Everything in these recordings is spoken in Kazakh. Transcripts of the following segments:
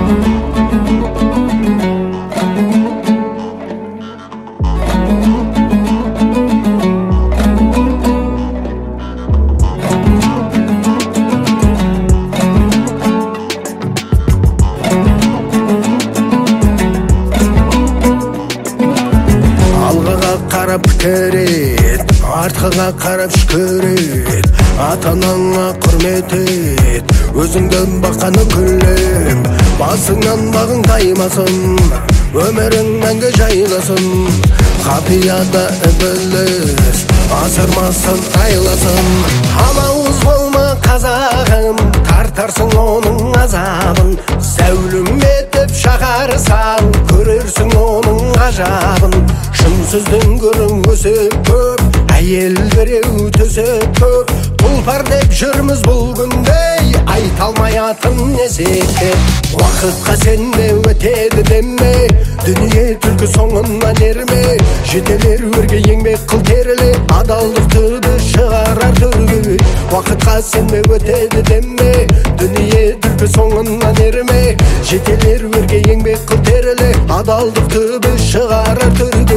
Қарап керет, артқыға қарап шүкір ет, ата-анаңа құрмет ет, өзіңден бақаны күлем, басыңнан бағың таймасын, өмірің мәңгі жайласын, қапияда ібіліс, асырмасын айласын. Алауыз болма қазағым, тартарсың оның азабын, зәулім етіп шақарсаң, көрерсің оның ғажабын. Шынсыздың көрің өсіп көп, әйел біреу төсеп көп, тұлпар деп жүрміз бұл күндей, айталмай атын несекеп. Уақытқа сенме, өтеді деме, дүние түлкі соңынан ерме, жетелер өрге еңбек қыл теріле, адалдықты біз шығарар төрге. Уақытқа сенме, өтеді деме, дүние түлкі соңынан ерме, жетелер өрге еңбек қыл теріле, адалдықты біз шығарар төрге.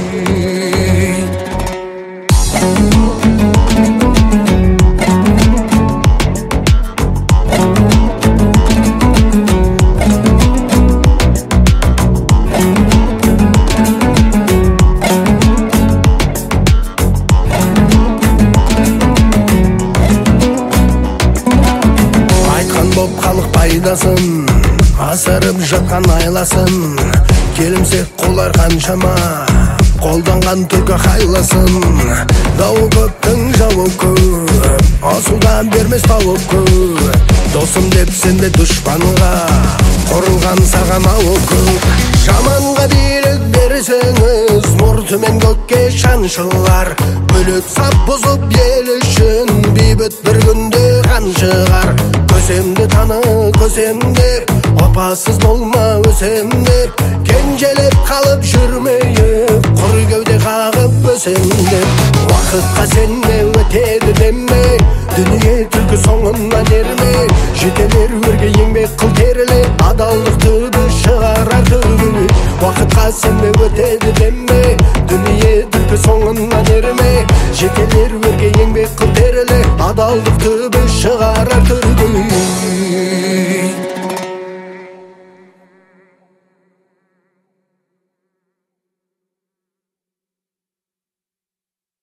Боп халық пайдасын, асырып жатқан айласын, келімсек қолар қаншама, қолданған түркі қайласын. Дауы көптің жауы көп, асудан бермес тауып көп, досым деп сенде дұшпанға, құрылған саған ауы көп. Жаманға билік берсеңіз, мұртымен көкке шаншылар, бөлек сап бұзып ел үшін, бейбіт бір күнде қан шығар. Көсемді таны, көсемдеп, опасыз болма өсемдеп, кенжелеп қалып жүрмейіп, құр кеуде қағып өсемдеп. Уақытқа сенме, өтеді деме, дүние түлкі соңынан ерме, жетелер өрге еңбек қыл теріле, адалдықты біз шығарар төрге. Уақытқа сенме, өтеді деме, дүние түлкі соңынан ерме, жетелер өрге еңбек қыл теріле, адалдықты біз шығарар төрге.